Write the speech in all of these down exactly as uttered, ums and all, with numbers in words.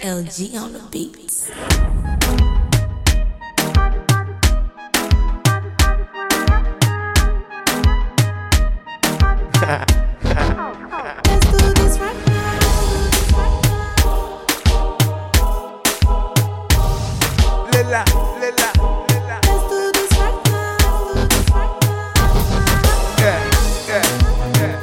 L G on the beats. Let's do this right now. Lila, Lila, Lila. Let's do this right now. Do this right now. Yeah, yeah, yeah.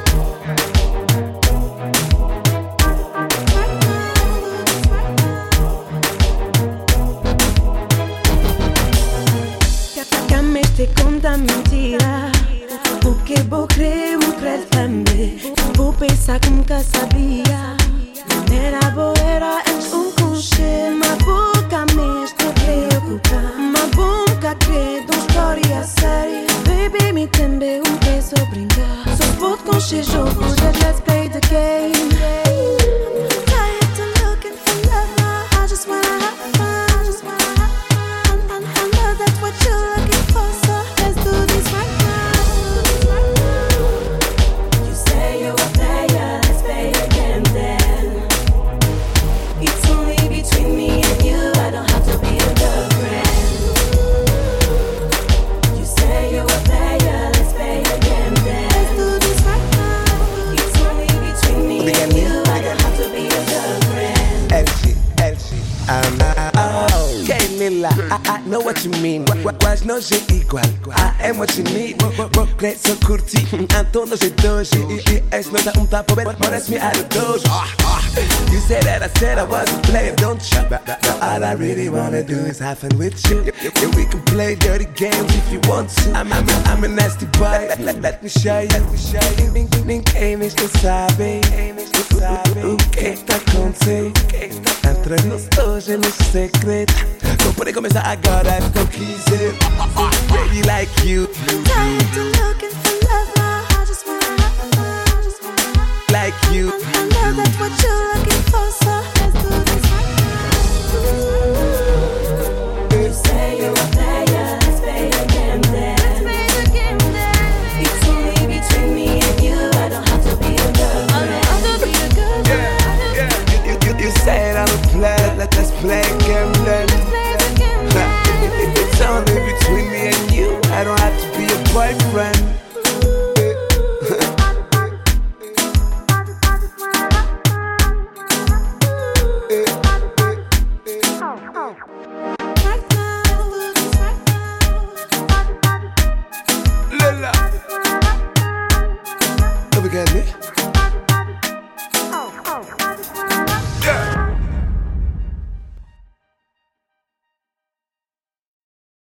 Ka me shte konta mentira. O que vou crer, um crer também. Vou pensar como que sabia. Era boera antes um conchê. Mas boca me te preocupa. Mas boca crê de uma história séria. Baby, me também um peso brincar. Só vou conchê jogo, that let's play the game. Tired to looking for love now. I just wanna have fun. I just wanna have fun. I, I know that's what you're looking for, so let's do this right now. You say you're a player, let's play again then. It's only between me and you, I don't have to be a girlfriend. You say you're a player, let's play again then. Let's do this right now. It's only between me and you, I don't have to be a girlfriend. L G, L G. Um, oh, okay, Lila, I, I know what you mean. Quase não je igual. I am what you need. Vou crer, só curti. Então não je doje. E és não dá um tapa, parece-me out of dojo. You said that I said I was a player, don't you? But all I really wanna do is have fun with you. Yeah, we can play dirty games if you want to. I'm, I'm, I'm a nasty boy. Let, let, let me show you. Let me show you. Ninguém me sabe. O que está acontecendo? Entre nós hoje é nosso segredo. Não pode começar agora se não quiser. Baby like you. Tired to looking for love now. I just wanna have fun. I just wanna have fun. Like you. I know that's what you're looking for, so let's do this right now. You say you're a player, let's play again then. Let's play again then. It's only between me and you, I don't have to be a girlfriend. I don't have to be a girlfriend. Yeah, yeah. You, you, you said I'm a player, let us play again then. Let's play again then. It's only between me and you, I don't have to be your boyfriend. Right now, do this right now. Lila. Don't forget me.